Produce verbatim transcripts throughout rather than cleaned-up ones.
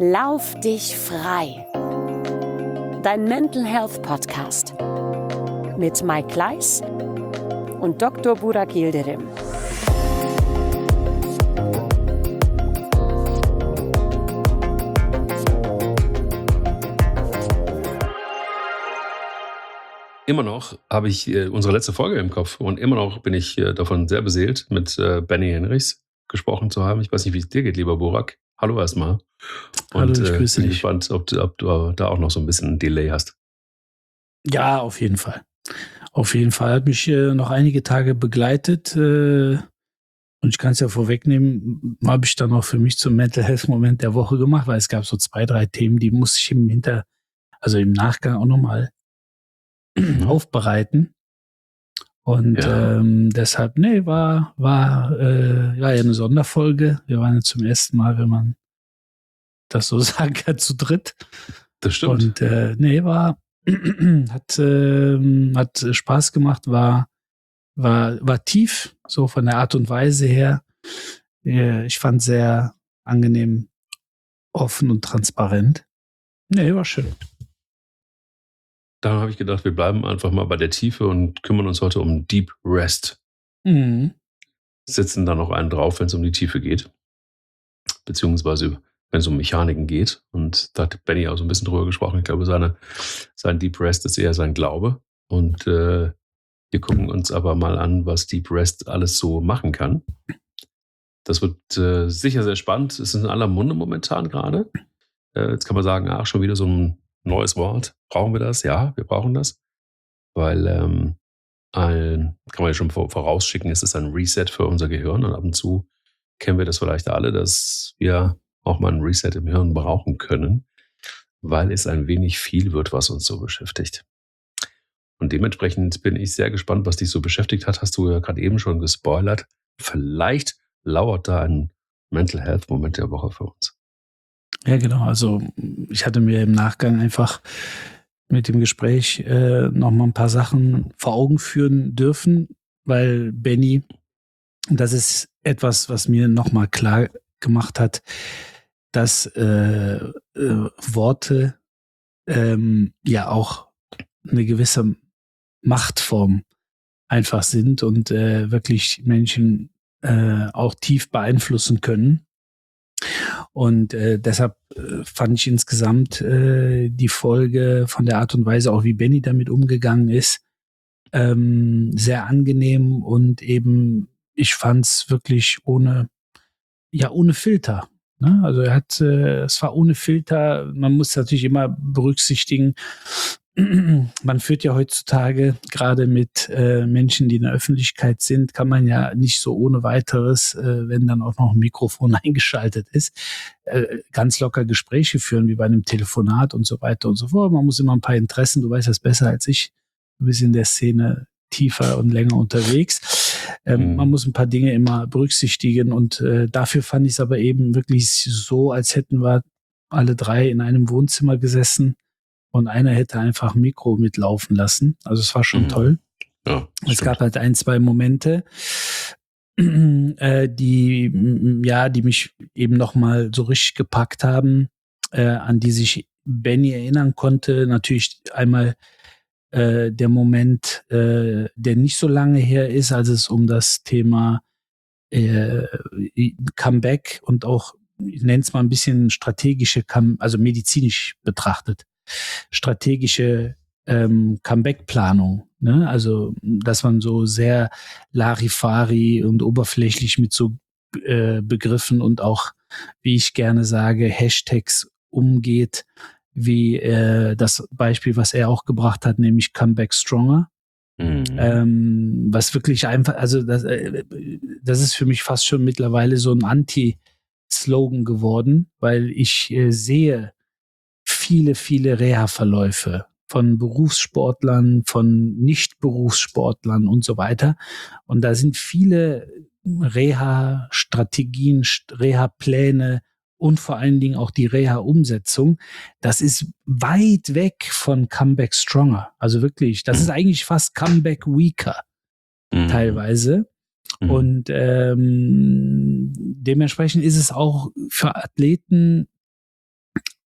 Lauf dich frei. Dein Mental Health Podcast mit Mike Kleiss und Doktor Burak Yildirim. Immer noch habe ich äh, unsere letzte Folge im Kopf und immer noch bin ich äh, davon sehr beseelt, mit äh, Benny Henrichs gesprochen zu haben. Ich weiß nicht, wie es dir geht, lieber Burak. Hallo erstmal. Hallo, Und ich äh, grüße bin dich. gespannt, ob du, ob du da auch noch so ein bisschen ein Delay hast. Ja, auf jeden Fall. Auf jeden Fall. Hat mich äh, noch einige Tage begleitet. Äh, und ich kann es ja vorwegnehmen, habe ich dann auch für mich zum Mental Health Moment der Woche gemacht, weil es gab so zwei, drei Themen, die musste ich im Hinter, also im Nachgang auch nochmal Mhm. aufbereiten. Und Ja. ähm, deshalb, nee, war, war äh, ja eine Sonderfolge. Wir waren ja zum ersten Mal, wenn man das so sagen kann, zu dritt. Das stimmt. Und äh, nee, war hat, ähm, hat Spaß gemacht, war, war, war tief, so von der Art und Weise her. Äh, ich fand sehr angenehm, offen und transparent. Nee, war schön. Darum habe ich gedacht, wir bleiben einfach mal bei der Tiefe und kümmern uns heute um Deep Rest. Mhm. Setzen da noch einen drauf, wenn es um die Tiefe geht. Beziehungsweise wenn es um Mechaniken geht. Und da hat Benny auch so ein bisschen drüber gesprochen. Ich glaube, seine, sein Deep Rest ist eher sein Glaube. Und äh, wir gucken uns aber mal an, was Deep Rest alles so machen kann. Das wird äh, sicher sehr spannend. Es ist in aller Munde momentan gerade. Äh, jetzt kann man sagen, ach, schon wieder so ein neues Wort. Brauchen wir das? Ja, wir brauchen das. Weil, ähm, ein, kann man ja schon vorausschicken, es ist ein Reset für unser Gehirn. Und ab und zu kennen wir das vielleicht alle, dass wir auch mal ein Reset im Hirn brauchen können, weil es ein wenig viel wird, was uns so beschäftigt. Und dementsprechend bin ich sehr gespannt, was dich so beschäftigt hat. Hast du ja gerade eben schon gespoilert. Vielleicht lauert da ein Mental Health Moment der Woche für uns. Ja, genau. Also ich hatte mir im Nachgang einfach mit dem Gespräch äh, noch mal ein paar Sachen vor Augen führen dürfen, weil Benny, das ist etwas, was mir noch mal klar gemacht hat, dass äh, äh, Worte ähm, ja auch eine gewisse Machtform einfach sind und äh, wirklich Menschen äh, auch tief beeinflussen können. Und äh, deshalb äh, fand ich insgesamt äh, die Folge von der Art und Weise, auch wie Benny damit umgegangen ist, ähm, sehr angenehm und eben, ich fand es wirklich ohne, ja, ohne Filter. Ne? Also er hat, äh, es war ohne Filter. Man muss natürlich immer berücksichtigen, man führt ja heutzutage gerade mit äh, Menschen, die in der Öffentlichkeit sind, kann man ja nicht so ohne weiteres, äh, wenn dann auch noch ein Mikrofon eingeschaltet ist, äh, ganz locker Gespräche führen, wie bei einem Telefonat und so weiter und so fort. Man muss immer ein paar Interessen, du weißt das besser als ich, du bist in der Szene tiefer und länger unterwegs. Ähm, Mhm. Man muss ein paar Dinge immer berücksichtigen und äh, dafür fand ich es aber eben wirklich so, als hätten wir alle drei in einem Wohnzimmer gesessen und einer hätte einfach ein Mikro mitlaufen lassen. Also es war schon Mhm. toll. Ja, Es stimmt. gab halt ein, zwei Momente, äh, die, m, ja, die mich eben nochmal so richtig gepackt haben, äh, an die sich Benny erinnern konnte. Natürlich einmal äh, der Moment, äh, der nicht so lange her ist, als es um das Thema äh, Comeback und auch, ich nenne es mal ein bisschen strategische, Come- also medizinisch betrachtet, strategische ähm, Comeback-Planung. Ne? Also, dass man so sehr Larifari und oberflächlich mit so äh, Begriffen und auch, wie ich gerne sage, Hashtags umgeht, wie äh, das Beispiel, was er auch gebracht hat, nämlich Comeback Stronger. Mhm. Ähm, was wirklich einfach, also das, äh, das ist für mich fast schon mittlerweile so ein Anti-Slogan geworden, weil ich äh, sehe viele, viele Reha-Verläufe von Berufssportlern, von Nicht-Berufssportlern und so weiter. Und da sind viele Reha-Strategien, Reha-Pläne und vor allen Dingen auch die Reha-Umsetzung. Das ist weit weg von Comeback Stronger. Also wirklich, das ist eigentlich fast Comeback Weaker Mhm. teilweise. Mhm. Und ähm, dementsprechend ist es auch für Athleten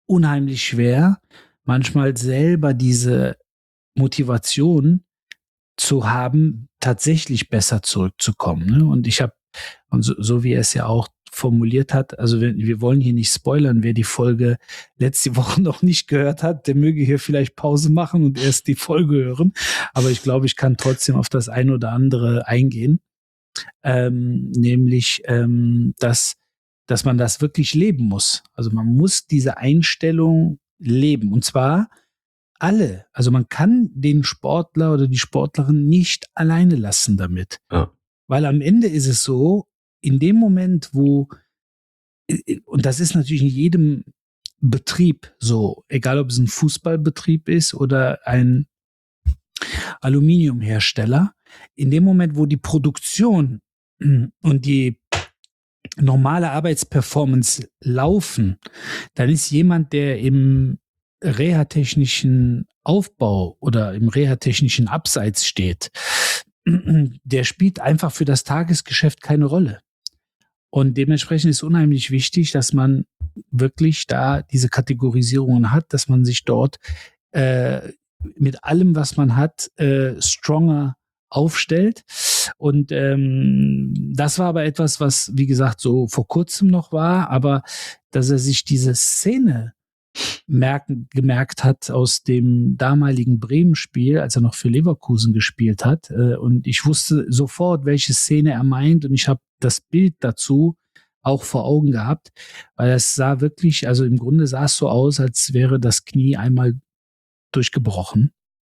unheimlich schwer, manchmal selber diese Motivation zu haben, tatsächlich besser zurückzukommen. Ne? Und ich habe, und so, so wie er es ja auch formuliert hat, also wir, wir wollen hier nicht spoilern, wer die Folge letzte Woche noch nicht gehört hat, der möge hier vielleicht Pause machen und erst die Folge hören. Aber ich glaube, ich kann trotzdem auf das ein oder andere eingehen. Ähm, nämlich, ähm, dass, dass man das wirklich leben muss. Also man muss diese Einstellung leben. Und zwar alle. Also man kann den Sportler oder die Sportlerin nicht alleine lassen damit. Ja. Weil am Ende ist es so, in dem Moment, wo, und das ist natürlich in jedem Betrieb so, egal ob es ein Fußballbetrieb ist oder ein Aluminiumhersteller, in dem Moment, wo die Produktion und die normale Arbeitsperformance laufen, dann ist jemand, der im reha-technischen Aufbau oder im reha-technischen Abseits steht, der spielt einfach für das Tagesgeschäft keine Rolle. Und dementsprechend ist unheimlich wichtig, dass man wirklich da diese Kategorisierungen hat, dass man sich dort äh, mit allem, was man hat, äh, stronger aufstellt. Und ähm, das war aber etwas, was, wie gesagt, so vor kurzem noch war, aber dass er sich diese Szene merken, gemerkt hat aus dem damaligen Bremen-Spiel, als er noch für Leverkusen gespielt hat. Äh, und ich wusste sofort, welche Szene er meint, und ich habe das Bild dazu auch vor Augen gehabt, weil es sah wirklich, also im Grunde sah es so aus, als wäre das Knie einmal durchgebrochen.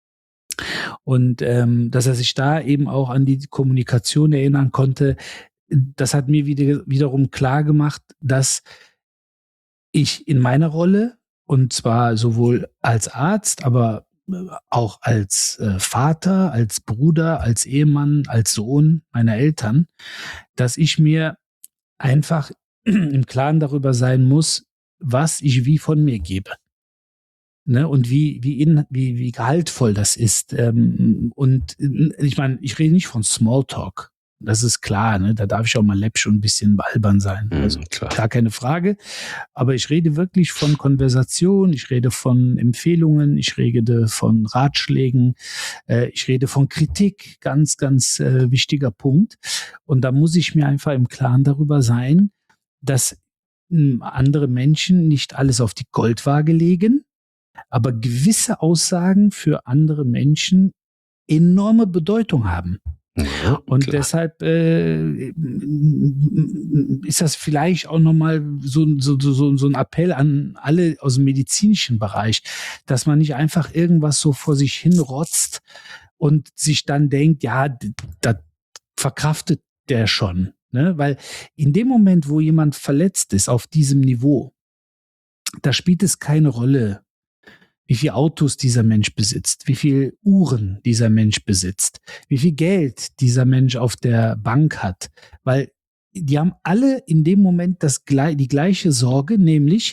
Und ähm, dass er sich da eben auch an die Kommunikation erinnern konnte, das hat mir wieder, wiederum klar gemacht, dass ich in meiner Rolle, und zwar sowohl als Arzt, aber auch als äh, Vater, als Bruder, als Ehemann, als Sohn meiner Eltern, dass ich mir einfach im Klaren darüber sein muss, was ich wie von mir gebe. Ne, und wie, wie, in, wie, wie gehaltvoll das ist. Ähm, und ich meine, ich rede nicht von Smalltalk. Das ist klar, ne? Da darf ich auch mal läppisch und ein bisschen albern sein. Mhm, also klar. Gar keine Frage. Aber ich rede wirklich von Konversation, ich rede von Empfehlungen, ich rede von Ratschlägen, äh, ich rede von Kritik, ganz, ganz äh, wichtiger Punkt. Und da muss ich mir einfach im Klaren darüber sein, dass mh, andere Menschen nicht alles auf die Goldwaage legen, aber gewisse Aussagen für andere Menschen enorme Bedeutung haben. Ja, und klar. deshalb äh, ist das vielleicht auch nochmal so, so, so, so ein Appell an alle aus dem medizinischen Bereich, dass man nicht einfach irgendwas so vor sich hinrotzt und sich dann denkt, ja, das verkraftet der schon. Ne? Weil in dem Moment, wo jemand verletzt ist auf diesem Niveau, da spielt es keine Rolle, wie viele Autos dieser Mensch besitzt, wie viele Uhren dieser Mensch besitzt, wie viel Geld dieser Mensch auf der Bank hat. Weil die haben alle in dem Moment das, die gleiche Sorge, nämlich,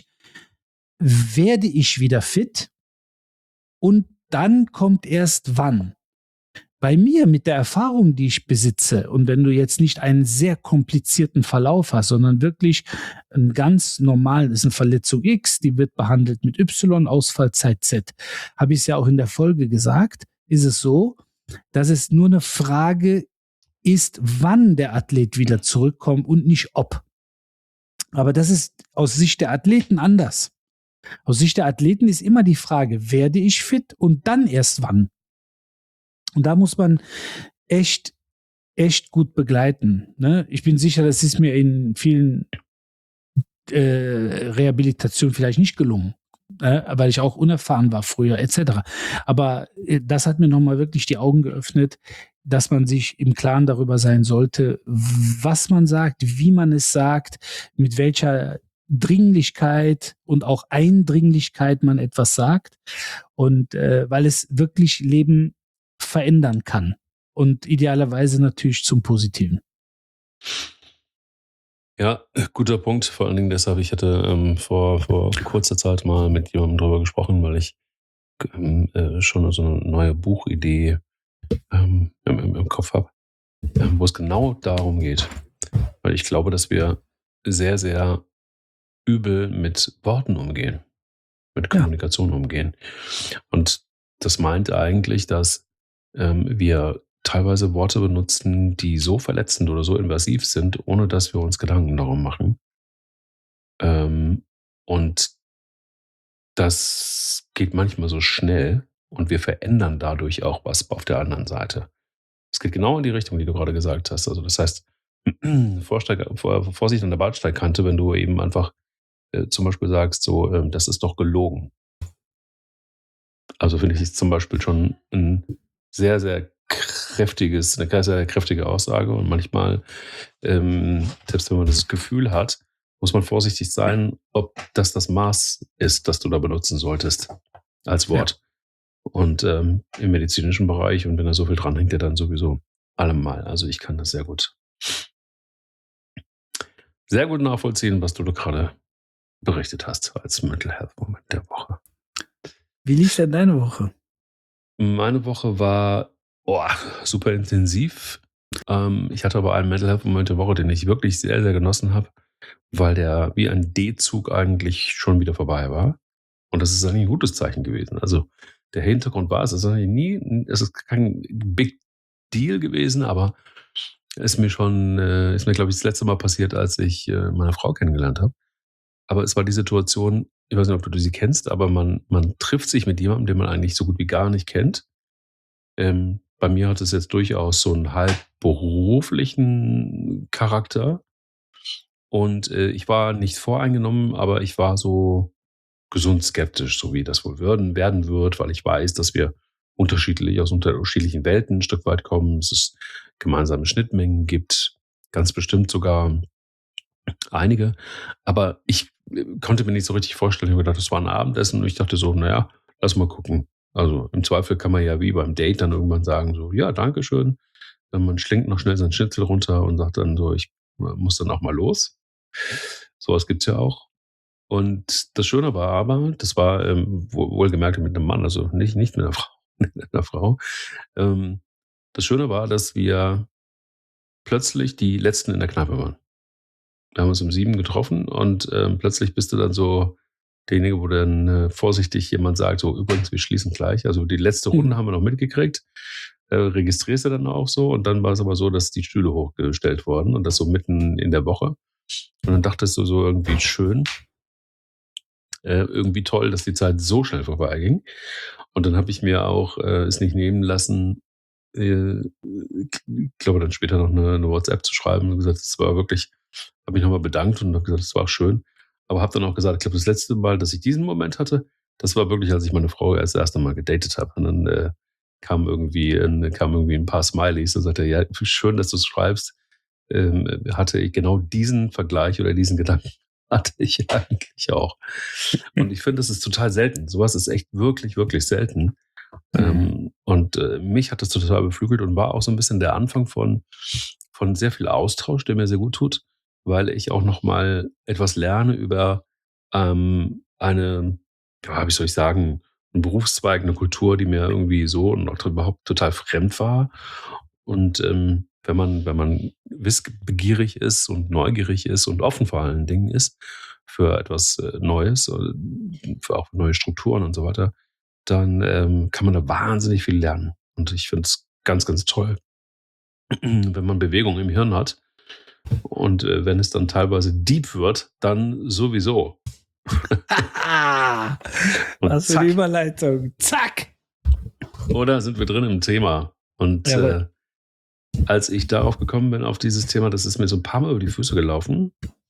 werde ich wieder fit? Und dann kommt erst wann. Bei mir mit der Erfahrung, die ich besitze, und wenn du jetzt nicht einen sehr komplizierten Verlauf hast, sondern wirklich einen ganz normalen, ist eine Verletzung X, die wird behandelt mit Y, Ausfallzeit Z, habe ich es ja auch in der Folge gesagt, ist es so, dass es nur eine Frage ist, wann der Athlet wieder zurückkommt und nicht ob. Aber das ist aus Sicht der Athleten anders. Aus Sicht der Athleten ist immer die Frage, werde ich fit und dann erst wann? Und da muss man echt, echt gut begleiten. Ne? Ich bin sicher, das ist mir in vielen äh, Rehabilitationen vielleicht nicht gelungen, äh, weil ich auch unerfahren war früher et cetera. Aber äh, das hat mir nochmal wirklich die Augen geöffnet, dass man sich im Klaren darüber sein sollte, was man sagt, wie man es sagt, mit welcher Dringlichkeit und auch Eindringlichkeit man etwas sagt. Und äh, weil es wirklich Leben verändern kann. Und idealerweise natürlich zum Positiven. Ja, guter Punkt. Vor allen Dingen deshalb, ich hatte ähm, vor, vor kurzer Zeit mal mit jemandem drüber gesprochen, weil ich ähm, äh, schon so eine neue Buchidee ähm, im, im, im Kopf habe, ähm, wo es genau darum geht. Weil ich glaube, dass wir sehr, sehr übel mit Worten umgehen. mit Ja. Kommunikation umgehen. Und das meint eigentlich, dass ähm, wir teilweise Worte benutzen, die so verletzend oder so invasiv sind, ohne dass wir uns Gedanken darum machen. Ähm, und das geht manchmal so schnell und wir verändern dadurch auch was auf der anderen Seite. Es geht genau in die Richtung, die du gerade gesagt hast. Also das heißt, Vorsteig, vor, Vorsicht an der Bahnsteigkante, wenn du eben einfach äh, zum Beispiel sagst, so, ähm, das ist doch gelogen. Also finde ich, ist zum Beispiel schon ein sehr, sehr kräftiges, eine sehr kräftige Aussage. Und manchmal, ähm, selbst wenn man das Gefühl hat, muss man vorsichtig sein, ob das das Maß ist, das du da benutzen solltest als Wort. Ja. Und ähm, im medizinischen Bereich, und wenn da so viel dran hängt, ja dann sowieso allemal. Also ich kann das sehr gut, sehr gut nachvollziehen, was du da gerade berichtet hast als Mental Health Moment der Woche. Wie lief denn deine Woche? Meine Woche war oh, super intensiv. Ähm, ich hatte aber einen Mental Health Moment der Woche, den ich wirklich sehr, sehr genossen habe, weil der wie ein D-Zug eigentlich schon wieder vorbei war. Und das ist eigentlich ein gutes Zeichen gewesen. Also der Hintergrund war, es ist eigentlich nie, es ist kein Big Deal gewesen, aber ist mir schon, äh, ist mir, glaube ich, das letzte Mal passiert, als ich äh, meine Frau kennengelernt habe. Aber es war die Situation, ich weiß nicht, ob du sie kennst, aber man, man trifft sich mit jemandem, den man eigentlich so gut wie gar nicht kennt. Ähm, bei mir hat es jetzt durchaus so einen halb beruflichen Charakter. Und äh, ich war nicht voreingenommen, aber ich war so gesund skeptisch, so wie das wohl werden, werden wird, weil ich weiß, dass wir unterschiedlich aus unterschiedlichen Welten ein Stück weit kommen, dass es gemeinsame Schnittmengen gibt, ganz bestimmt sogar einige. Aber ich äh, konnte mir nicht so richtig vorstellen. Ich habe gedacht, das war ein Abendessen und ich dachte so, naja, lass mal gucken. Also im Zweifel kann man ja wie beim Date dann irgendwann sagen, so, ja, danke schön. Man schlingt noch schnell seinen Schnitzel runter und sagt dann so, ich muss dann auch mal los. Sowas gibt's ja auch. Und das Schöne war aber, das war ähm, wohlgemerkt mit einem Mann, also nicht, nicht mit einer Frau. Mit einer Frau. Ähm, das Schöne war, dass wir plötzlich die Letzten in der Kneipe waren. Wir haben uns um sieben getroffen und ähm, plötzlich bist du dann so derjenige, wo dann äh, vorsichtig jemand sagt, so übrigens, wir schließen gleich. Also die letzte Runde mhm. haben wir noch mitgekriegt. Äh, registrierst du dann auch so. Und dann war es aber so, dass die Stühle hochgestellt wurden und das so mitten in der Woche. Und dann dachtest du so irgendwie schön, äh, irgendwie toll, dass die Zeit so schnell vorbeiging. Und dann habe ich mir auch äh, es nicht nehmen lassen, äh, ich glaube dann später noch eine, eine WhatsApp zu schreiben und gesagt, es war wirklich, habe mich nochmal bedankt und habe gesagt, es war schön. Aber habe dann auch gesagt, ich glaube, das letzte Mal, dass ich diesen Moment hatte, das war wirklich, als ich meine Frau erst das erste Mal gedatet habe. Und dann äh, kam irgendwie, äh, kam irgendwie ein paar Smileys und sagte, ja, schön, dass du es schreibst. Ähm, hatte ich genau diesen Vergleich oder diesen Gedanken hatte ich eigentlich auch. Und ich finde, das ist total selten. Sowas ist echt wirklich, wirklich selten. Mhm. Ähm, und äh, mich hat das total beflügelt und war auch so ein bisschen der Anfang von, von sehr viel Austausch, der mir sehr gut tut, weil ich auch nochmal etwas lerne über ähm, eine, ja, wie soll ich sagen, einen Berufszweig, eine Kultur, die mir irgendwie so und auch überhaupt total fremd war. Und ähm, wenn man, wenn man wissbegierig ist und neugierig ist und offen vor allen Dingen ist für etwas äh, Neues, für auch neue Strukturen und so weiter, dann ähm, kann man da wahnsinnig viel lernen. Und ich finde es ganz, ganz toll, wenn man Bewegung im Hirn hat. Und äh, wenn es dann teilweise deep wird, dann sowieso. Was für eine Überleitung. Zack! Oder sind wir drin im Thema? Und ja, äh, als ich darauf gekommen bin, auf dieses Thema, das ist mir so ein paar Mal über die Füße gelaufen.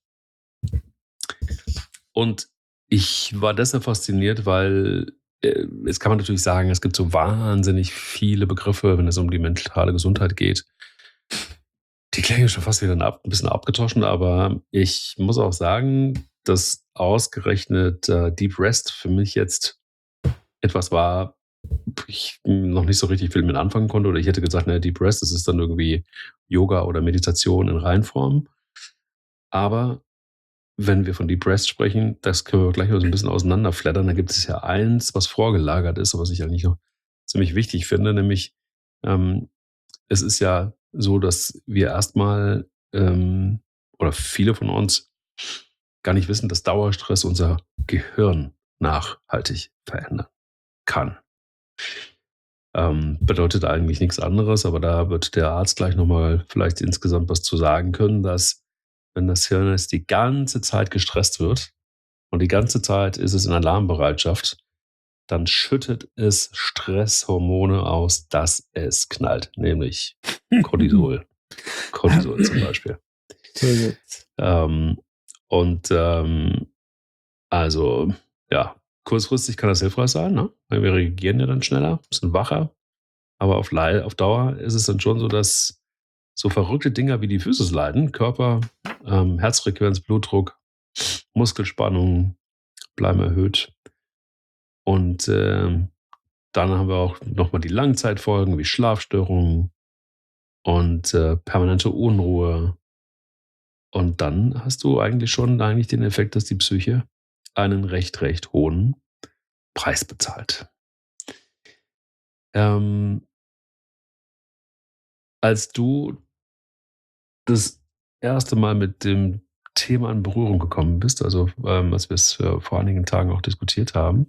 Und ich war deshalb fasziniert, weil äh, jetzt kann man natürlich sagen, es gibt so wahnsinnig viele Begriffe, wenn es um die mentale Gesundheit geht. Die klingen schon fast wieder ein bisschen abgetauscht, aber ich muss auch sagen, dass ausgerechnet äh, Deep Rest für mich jetzt etwas war, ich noch nicht so richtig viel mit anfangen konnte. Oder ich hätte gesagt, ne, Deep Rest, das ist dann irgendwie Yoga oder Meditation in Reinform. Aber wenn wir von Deep Rest sprechen, das können wir gleich mal so ein bisschen auseinanderflattern. Da gibt es ja eins, was vorgelagert ist, was ich eigentlich noch ziemlich wichtig finde, nämlich ähm, es ist ja so, dass wir erstmal ähm, oder viele von uns gar nicht wissen, dass Dauerstress unser Gehirn nachhaltig verändern kann. Ähm, bedeutet eigentlich nichts anderes, aber da wird der Arzt gleich nochmal vielleicht insgesamt was zu sagen können, dass wenn das Hirn jetzt die ganze Zeit gestresst wird und die ganze Zeit ist es in Alarmbereitschaft, dann schüttet es Stresshormone aus, dass es knallt, nämlich Cortisol. Cortisol zum Beispiel. ähm, und ähm, also, ja, kurzfristig kann das hilfreich sein, ne? Weil wir reagieren ja dann schneller, sind wacher. Aber auf, auf Dauer ist es dann schon so, dass so verrückte Dinger wie die Physis leiden, Körper, ähm, Herzfrequenz, Blutdruck, Muskelspannung bleiben erhöht. Und äh, dann haben wir auch nochmal die Langzeitfolgen wie Schlafstörungen und äh, permanente Unruhe. Und dann hast du eigentlich schon eigentlich den Effekt, dass die Psyche einen recht, recht hohen Preis bezahlt. Ähm, als du das erste Mal mit dem Thema in Berührung gekommen bist, also ähm, als wir es äh, vor einigen Tagen auch diskutiert haben,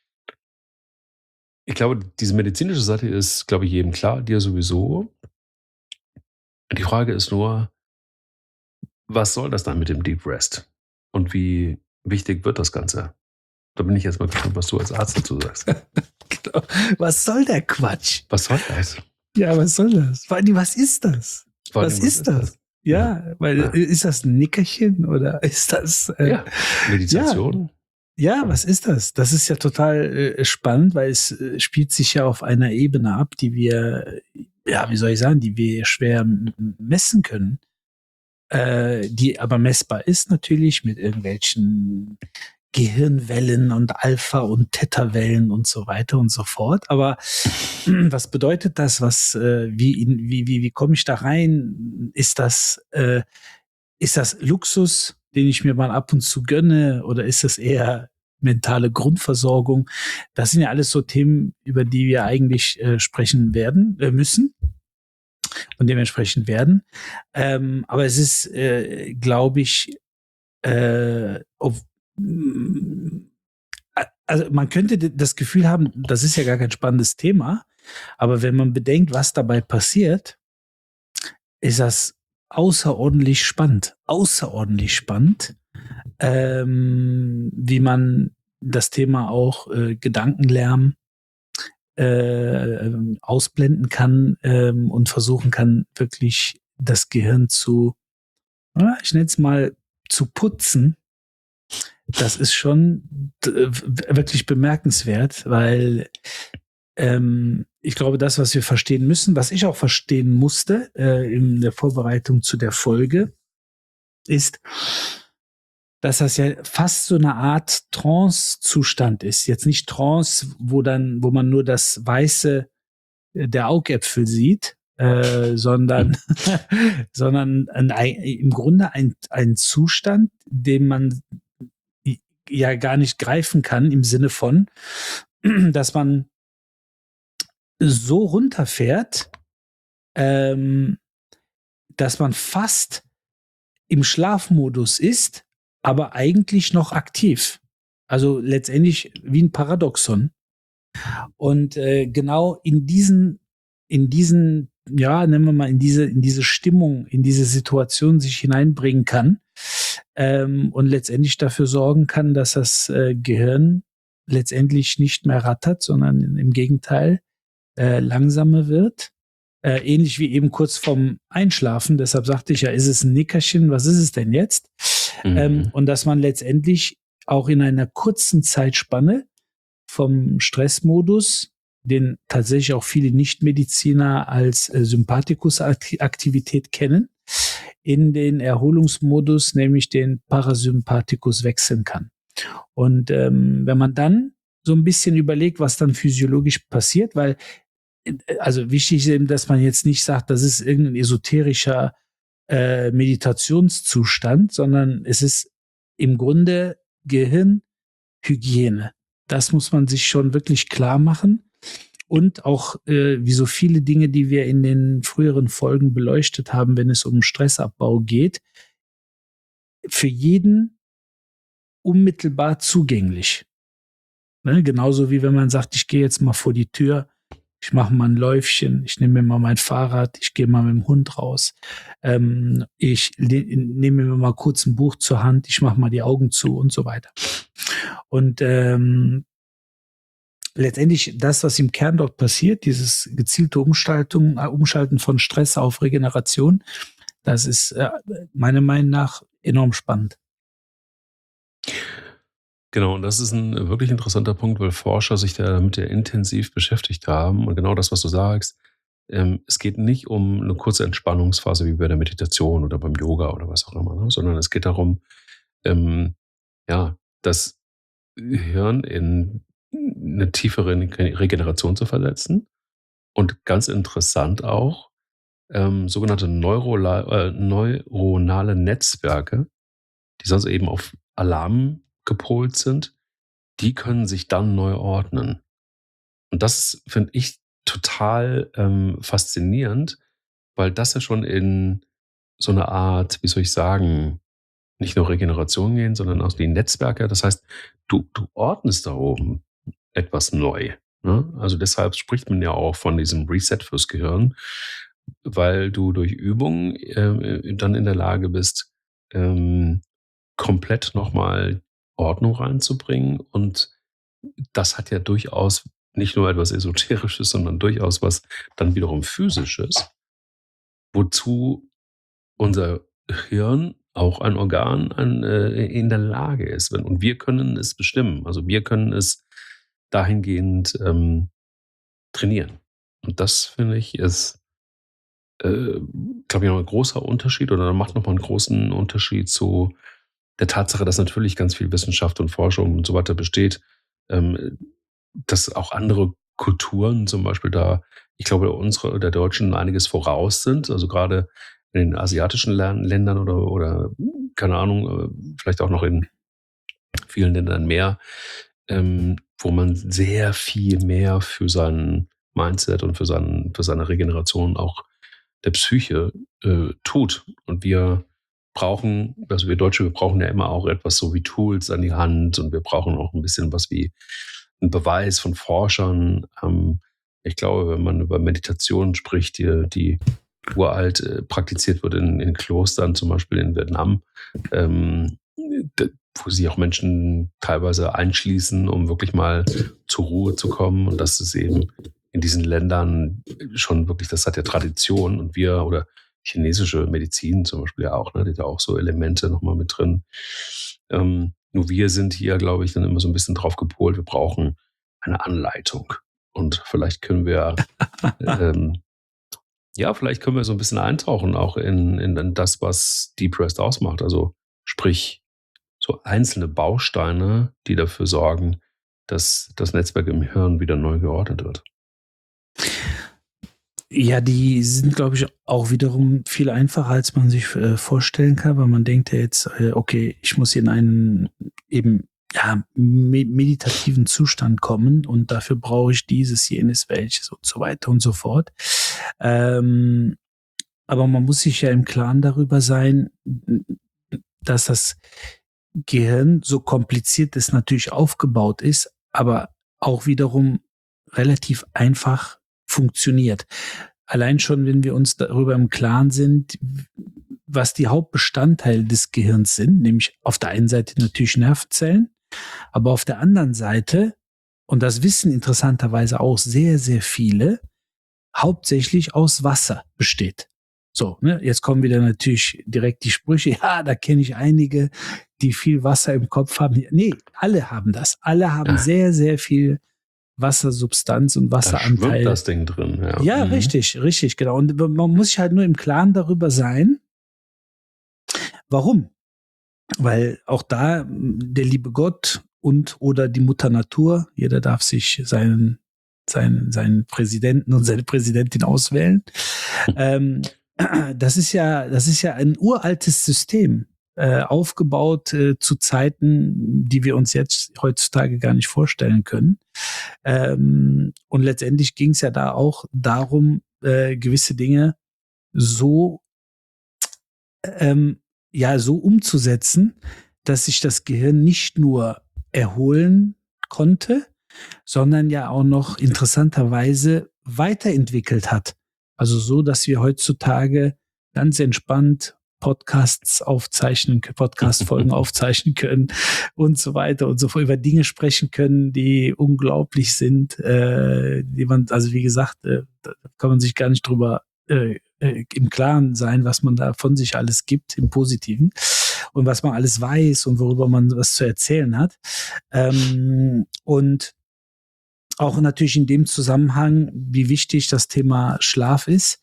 ich glaube, diese medizinische Seite ist, glaube ich, jedem klar, dir sowieso. Die Frage ist nur, was soll das dann mit dem Deep Rest? Und wie wichtig wird das Ganze? Da bin ich jetzt mal gespannt, was du als Arzt dazu sagst. Genau. Was soll der Quatsch? Was soll das? Ja, was soll das? Vor allem, was ist das? Vor allem, was, was ist das? das? Ja, ja, weil ja. Ist das ein Nickerchen oder ist das äh, ja. Meditation? Ja. ja, was ist das? Das ist ja total äh, spannend, weil es äh, spielt sich ja auf einer Ebene ab, die wir, ja, wie soll ich sagen, die wir schwer m- messen können. Äh, die aber messbar ist natürlich mit irgendwelchen Gehirnwellen und Alpha- und Theta-Wellen und so weiter und so fort. Aber was bedeutet das? Was, äh, wie, wie, wie, wie komme ich da rein? Ist das, äh, ist das Luxus, den ich mir mal ab und zu gönne? Oder ist das eher mentale Grundversorgung? Das sind ja alles so Themen, über die wir eigentlich äh, sprechen werden, äh, müssen. Und dementsprechend werden. Ähm, aber es ist, äh, glaube ich, äh, ob, also man könnte das Gefühl haben, das ist ja gar kein spannendes Thema, aber wenn man bedenkt, was dabei passiert, ist das außerordentlich spannend, außerordentlich spannend, ähm, wie man das Thema auch äh, Gedankenlärm äh, ausblenden kann ähm, und versuchen kann, wirklich das Gehirn zu, ja, ich nenne es mal, zu putzen. Das ist schon d- wirklich bemerkenswert, weil ähm, ich glaube, das, was wir verstehen müssen, was ich auch verstehen musste äh, in der Vorbereitung zu der Folge, ist, dass das ja fast so eine Art Trance-Zustand ist. Jetzt nicht Trance, wo dann, wo man nur das Weiße der Augäpfel sieht, äh, sondern, sondern ein, im Grunde ein, ein Zustand, den man ja gar nicht greifen kann, im Sinne von, dass man so runterfährt, ähm, dass man fast im Schlafmodus ist, aber eigentlich noch aktiv. Also letztendlich wie ein Paradoxon. Und äh, genau in diesen, in diesen, ja, nennen wir mal, in diese, in diese Stimmung, in diese Situation sich hineinbringen kann ähm, und letztendlich dafür sorgen kann, dass das äh, Gehirn letztendlich nicht mehr rattert, sondern im Gegenteil äh, langsamer wird. Äh, ähnlich wie eben kurz vorm Einschlafen. Deshalb sagte ich ja, ist es ein Nickerchen? Was ist es denn jetzt? Mhm. Ähm, und dass man letztendlich auch in einer kurzen Zeitspanne vom Stressmodus, den tatsächlich auch viele Nichtmediziner als äh, Sympathikus-Aktivität kennen, in den Erholungsmodus, nämlich den Parasympathikus, wechseln kann. Und ähm, wenn man dann so ein bisschen überlegt, was dann physiologisch passiert, weil also wichtig ist eben, dass man jetzt nicht sagt, das ist irgendein esoterischer äh, Meditationszustand, sondern es ist im Grunde Gehirnhygiene. Das muss man sich schon wirklich klar machen. Und auch, äh, wie so viele Dinge, die wir in den früheren Folgen beleuchtet haben, wenn es um Stressabbau geht, für jeden unmittelbar zugänglich. Ne? Genauso wie wenn man sagt, ich gehe jetzt mal vor die Tür, ich mache mal ein Läufchen, ich nehme mir mal mein Fahrrad, ich gehe mal mit dem Hund raus, ähm, ich le- nehme mir mal kurz ein Buch zur Hand, ich mache mal die Augen zu und so weiter. Und ähm, letztendlich das, was im Kern dort passiert, dieses gezielte Umschaltung, äh, Umschalten von Stress auf Regeneration, das ist äh, meiner Meinung nach enorm spannend. Genau, und das ist ein wirklich interessanter Punkt, weil Forscher sich da damit ja intensiv beschäftigt haben. Und genau das, was du sagst, ähm, es geht nicht um eine kurze Entspannungsphase wie bei der Meditation oder beim Yoga oder was auch immer, ne? Sondern es geht darum, ähm, ja, das Hirn in eine tiefere Regeneration zu versetzen. Und ganz interessant auch, ähm, sogenannte Neurola äh, neuronale Netzwerke, die sonst eben auf Alarm gepolt sind, die können sich dann neu ordnen. Und das finde ich total ähm, faszinierend, weil das ja schon in so eine Art, wie soll ich sagen, nicht nur Regeneration gehen, sondern auch die Netzwerke. Das heißt, du, du ordnest da oben etwas neu. Ne? Also deshalb spricht man ja auch von diesem Reset fürs Gehirn, weil du durch Übung äh, dann in der Lage bist, ähm, komplett nochmal Ordnung reinzubringen. Und das hat ja durchaus nicht nur etwas Esoterisches, sondern durchaus was dann wiederum Physisches, wozu unser Hirn auch ein Organ an, äh, in der Lage ist. Und wir können es bestimmen. Also wir können es dahingehend ähm, trainieren. Und das, finde ich, ist, äh, glaube ich, noch ein großer Unterschied oder macht nochmal einen großen Unterschied zu der Tatsache, dass natürlich ganz viel Wissenschaft und Forschung und so weiter besteht, ähm, dass auch andere Kulturen zum Beispiel da, ich glaube, unsere der Deutschen einiges voraus sind. Also gerade in den asiatischen Ländern oder, oder keine Ahnung, vielleicht auch noch in vielen Ländern mehr, ähm, wo man sehr viel mehr für seinen Mindset und für, seinen, für seine Regeneration auch der Psyche äh, tut. Und wir brauchen, also wir Deutsche, wir brauchen ja immer auch etwas so wie Tools an die Hand und wir brauchen auch ein bisschen was wie einen Beweis von Forschern. Ähm, ich glaube, wenn man über Meditation spricht, die, die uralt äh, praktiziert wird in, in Klostern, zum Beispiel in Vietnam, ähm, wo sich auch Menschen teilweise einschließen, um wirklich mal zur Ruhe zu kommen. Und das ist eben in diesen Ländern schon wirklich, das hat ja Tradition. Und wir, oder chinesische Medizin zum Beispiel ja auch, ne, die hat ja auch so Elemente nochmal mit drin. Ähm, nur wir sind hier, glaube ich, dann immer so ein bisschen drauf gepolt, wir brauchen eine Anleitung. Und vielleicht können wir, ähm, ja, vielleicht können wir so ein bisschen eintauchen auch in, in, in das, was Deep Rest ausmacht. Also sprich, so einzelne Bausteine, die dafür sorgen, dass das Netzwerk im Hirn wieder neu geordnet wird. Ja, die sind, glaube ich, auch wiederum viel einfacher, als man sich äh, vorstellen kann, weil man denkt ja jetzt, äh, okay, ich muss in einen eben ja, me- meditativen Zustand kommen und dafür brauche ich dieses, jenes, welches und so weiter und so fort. Ähm, aber man muss sich ja im Klaren darüber sein, dass das Gehirn, so kompliziert es natürlich aufgebaut ist, aber auch wiederum relativ einfach funktioniert. Allein schon, wenn wir uns darüber im Klaren sind, was die Hauptbestandteile des Gehirns sind, nämlich auf der einen Seite natürlich Nervenzellen, aber auf der anderen Seite, und das wissen interessanterweise auch sehr, sehr viele, hauptsächlich aus Wasser besteht. So, ne, jetzt kommen wieder natürlich direkt die Sprüche, ja, da kenne ich einige, die viel Wasser im Kopf haben. Nee, alle haben das. Alle haben ja. sehr, sehr viel Wassersubstanz und Wasseranteil. Da schwimmt das Ding drin. Ja, ja mhm. richtig, richtig, genau. Und man muss sich halt nur im Klaren darüber sein, warum. Weil auch da der liebe Gott und oder die Mutter Natur, jeder darf sich seinen, seinen, seinen Präsidenten und seine Präsidentin auswählen. ähm, das ist ja, das ist ja ein uraltes System, äh, aufgebaut äh, zu Zeiten, die wir uns jetzt heutzutage gar nicht vorstellen können. Ähm, und letztendlich ging es ja da auch darum, äh, gewisse Dinge so, ähm, ja, so umzusetzen, dass sich das Gehirn nicht nur erholen konnte, sondern ja auch noch interessanterweise weiterentwickelt hat. Also so, dass wir heutzutage ganz entspannt Podcasts aufzeichnen, Podcast-Folgen aufzeichnen können und so weiter und so fort, über Dinge sprechen können, die unglaublich sind, äh, die man, also wie gesagt, äh, da kann man sich gar nicht drüber äh, äh, im Klaren sein, was man da von sich alles gibt, im Positiven und was man alles weiß und worüber man was zu erzählen hat. Ähm, und auch natürlich in dem Zusammenhang, wie wichtig das Thema Schlaf ist,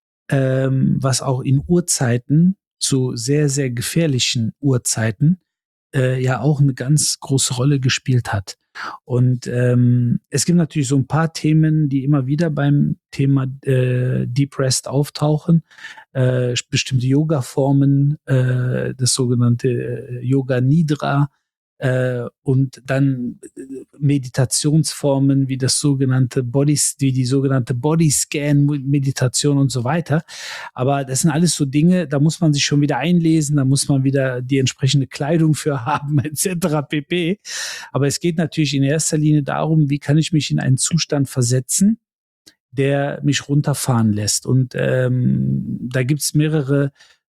ähm, was auch in Uhrzeiten, zu sehr, sehr gefährlichen Uhrzeiten, äh, ja auch eine ganz große Rolle gespielt hat. Und ähm, es gibt natürlich so ein paar Themen, die immer wieder beim Thema äh, Deep Rest auftauchen. Äh, bestimmte Yoga-Formen, äh, das sogenannte äh, Yoga Nidra, äh, und dann Meditationsformen wie das sogenannte Body, wie die sogenannte Bodyscan-Meditation und so weiter. Aber das sind alles so Dinge, da muss man sich schon wieder einlesen, da muss man wieder die entsprechende Kleidung für haben, et cetera pp. Aber es geht natürlich in erster Linie darum, wie kann ich mich in einen Zustand versetzen, der mich runterfahren lässt. Und ähm, da gibt's mehrere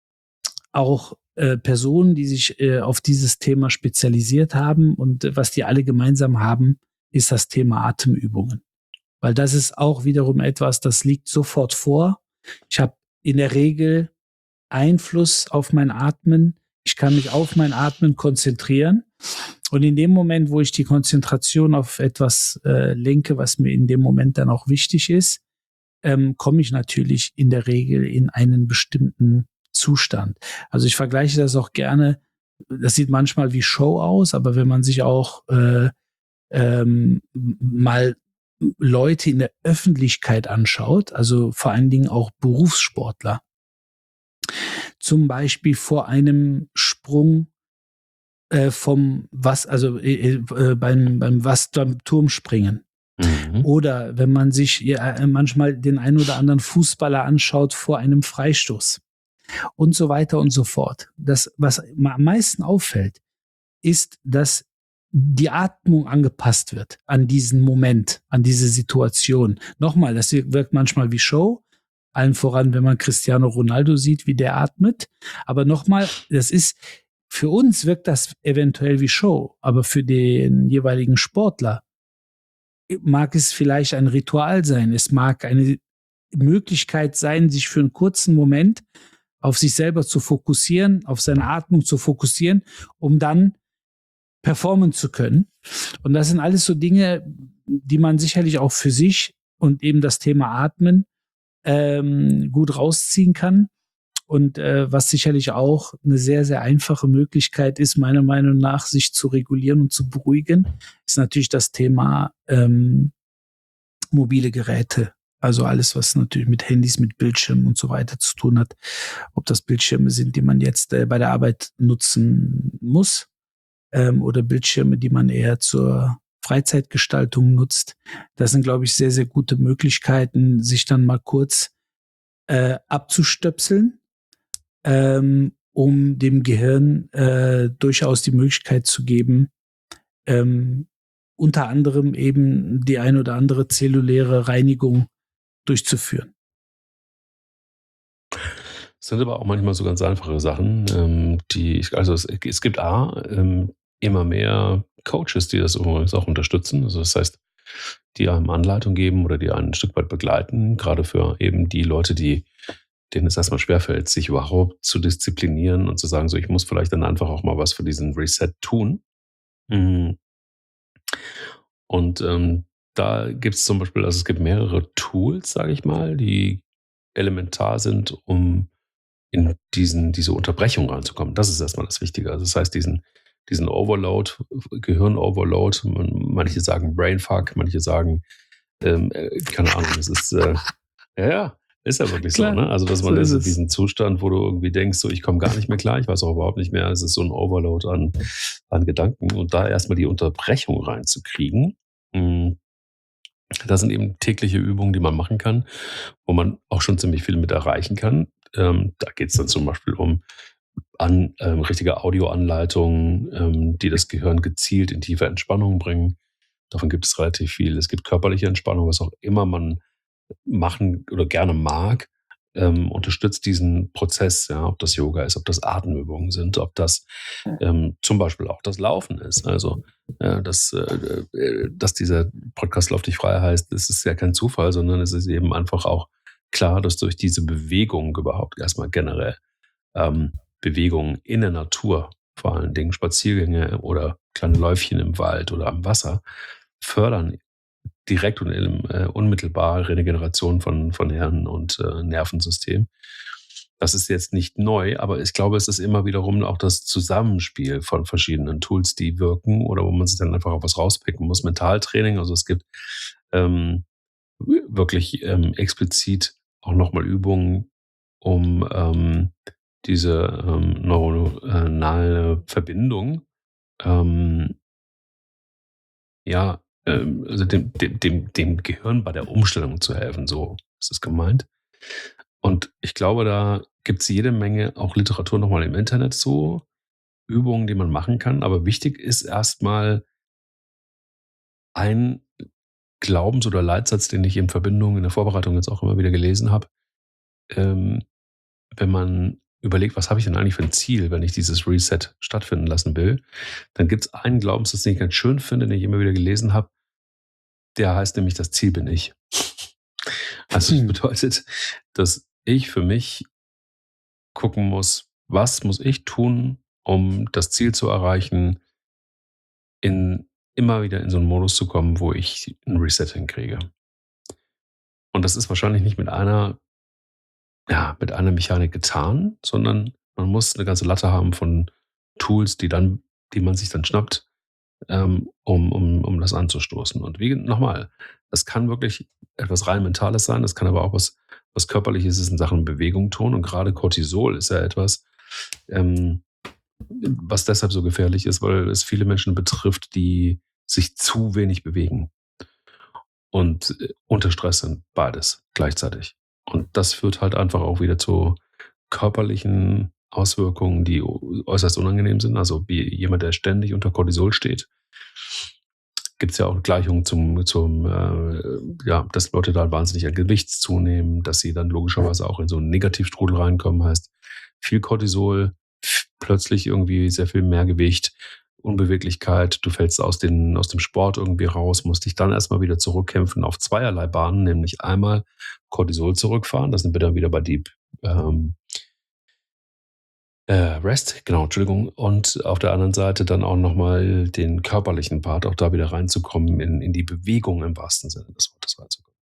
auch äh, Personen, die sich äh, auf dieses Thema spezialisiert haben. Und äh, was die alle gemeinsam haben, ist das Thema Atemübungen. Weil das ist auch wiederum etwas, das liegt sofort vor. Ich habe in der Regel Einfluss auf mein Atmen. Ich kann mich auf mein Atmen konzentrieren. Und in dem Moment, wo ich die Konzentration auf etwas äh, lenke, was mir in dem Moment dann auch wichtig ist, ähm, komme ich natürlich in der Regel in einen bestimmten Zustand. Also ich vergleiche das auch gerne, das sieht manchmal wie Show aus, aber wenn man sich auch äh, ähm, mal Leute in der Öffentlichkeit anschaut, also vor allen Dingen auch Berufssportler, zum Beispiel vor einem Sprung äh, vom was, also äh, äh, beim beim was beim Turmspringen. Mhm. Oder wenn man sich ja, manchmal den einen oder anderen Fußballer anschaut vor einem Freistoß. Und so weiter und so fort. Das, was am meisten auffällt, ist, dass die Atmung angepasst wird an diesen Moment, an diese Situation. Nochmal, das wirkt manchmal wie Show, allen voran, wenn man Cristiano Ronaldo sieht, wie der atmet. Aber nochmal, das ist, für uns wirkt das eventuell wie Show, aber für den jeweiligen Sportler mag es vielleicht ein Ritual sein. Es mag eine Möglichkeit sein, sich für einen kurzen Moment auf sich selber zu fokussieren, auf seine Atmung zu fokussieren, um dann performen zu können. Und das sind alles so Dinge, die man sicherlich auch für sich und eben das Thema Atmen ähm, gut rausziehen kann. Und äh, was sicherlich auch eine sehr, sehr einfache Möglichkeit ist, meiner Meinung nach, sich zu regulieren und zu beruhigen, ist natürlich das Thema ähm, mobile Geräte. Also alles, was natürlich mit Handys, mit Bildschirmen und so weiter zu tun hat. Ob das Bildschirme sind, die man jetzt äh, bei der Arbeit nutzen muss, ähm, oder Bildschirme, die man eher zur Freizeitgestaltung nutzt. Das sind, glaube ich, sehr, sehr gute Möglichkeiten, sich dann mal kurz äh, abzustöpseln, ähm, um dem Gehirn äh, durchaus die Möglichkeit zu geben, ähm, unter anderem eben die ein oder andere zelluläre Reinigung durchzuführen. Es sind aber auch manchmal so ganz einfache Sachen, ähm, die ich, also es, es gibt A, ähm, immer mehr Coaches, die das übrigens auch unterstützen. Also das heißt, die einem Anleitung geben oder die einen ein Stück weit begleiten, gerade für eben die Leute, die denen es erstmal schwerfällt, sich überhaupt zu disziplinieren und zu sagen, so ich muss vielleicht dann einfach auch mal was für diesen Reset tun. Mhm. Und ähm, da gibt es zum Beispiel, also es gibt mehrere Tools, sage ich mal, die elementar sind, um in diesen, diese Unterbrechung reinzukommen. Das ist erstmal das Wichtige. Also das heißt, diesen, diesen Overload, Gehirn-Overload, manche sagen Brainfuck, manche sagen, ähm, keine Ahnung, das ist, äh, ja, ja, ist ja wirklich klar, so, ne? Also, dass man so das, diesen Zustand, wo du irgendwie denkst, so, ich komme gar nicht mehr klar, ich weiß auch überhaupt nicht mehr, es ist so ein Overload an, an Gedanken und da erstmal die Unterbrechung reinzukriegen, das sind eben tägliche Übungen, die man machen kann, wo man auch schon ziemlich viel mit erreichen kann. Ähm, da geht es dann zum Beispiel um an, ähm, richtige Audioanleitungen, ähm, die das Gehirn gezielt in tiefe Entspannung bringen. Davon gibt es relativ viel. Es gibt körperliche Entspannung, was auch immer man machen oder gerne mag, ähm, unterstützt diesen Prozess, ja, ob das Yoga ist, ob das Atemübungen sind, ob das ähm, zum Beispiel auch das Laufen ist. Also, äh, dass, äh, äh, dass dieser Podcast Lauf dich frei heißt, das ist ja kein Zufall, sondern es ist eben einfach auch klar, dass durch diese Bewegung überhaupt erstmal generell ähm, Bewegungen in der Natur, vor allen Dingen Spaziergänge oder kleine Läufchen im Wald oder am Wasser, fördern direkt und äh, unmittelbar Regeneration von, von Hirn und äh, Nervensystem. Das ist jetzt nicht neu, aber ich glaube, es ist immer wiederum auch das Zusammenspiel von verschiedenen Tools, die wirken oder wo man sich dann einfach auch was rauspicken muss. Mentaltraining, also es gibt ähm, wirklich ähm, explizit auch nochmal Übungen, um ähm, diese ähm, neuronale Verbindung ähm, ja, ähm, also dem, dem, dem, dem Gehirn bei der Umstellung zu helfen, so ist es gemeint. Und ich glaube, da gibt es jede Menge auch Literatur nochmal im Internet zu, Übungen, die man machen kann. Aber wichtig ist erstmal ein Glaubens- oder Leitsatz, den ich in Verbindung in der Vorbereitung jetzt auch immer wieder gelesen habe. Ähm, wenn man überlegt, was habe ich denn eigentlich für ein Ziel, wenn ich dieses Reset stattfinden lassen will, dann gibt es einen Glaubenssatz, den ich ganz schön finde, den ich immer wieder gelesen habe. Der heißt nämlich, das Ziel bin ich. Also das bedeutet, dass ich für mich gucken muss, was muss ich tun, um das Ziel zu erreichen, in, immer wieder in so einen Modus zu kommen, wo ich ein Reset hinkriege. Und das ist wahrscheinlich nicht mit einer, ja, mit einer Mechanik getan, sondern man muss eine ganze Latte haben von Tools, die dann, die man sich dann schnappt, ähm, um, um, um das anzustoßen. Und wie nochmal, das kann wirklich etwas rein Mentales sein, das kann aber auch was, was Körperliches ist in Sachen Bewegung tun. Und gerade Cortisol ist ja etwas, ähm, was deshalb so gefährlich ist, weil es viele Menschen betrifft, die sich zu wenig bewegen und äh, unter Stress sind, beides gleichzeitig. Und das führt halt einfach auch wieder zu körperlichen Auswirkungen, die äußerst unangenehm sind. Also wie jemand, der ständig unter Cortisol steht, gibt es ja auch Gleichungen zum, zum äh, ja, dass Leute da wahnsinnig an Gewicht zunehmen, dass sie dann logischerweise auch in so einen Negativstrudel reinkommen. Heißt, viel Cortisol, plötzlich irgendwie sehr viel mehr Gewicht, Unbeweglichkeit, du fällst aus, den, aus dem Sport irgendwie raus, musst dich dann erstmal wieder zurückkämpfen auf zweierlei Bahnen, nämlich einmal Cortisol zurückfahren, das sind wir dann wieder bei Deep ähm, äh, Rest, genau, Entschuldigung, und auf der anderen Seite dann auch nochmal den körperlichen Part, auch da wieder reinzukommen, in, in die Bewegung im wahrsten Sinne des Wortes reinzukommen.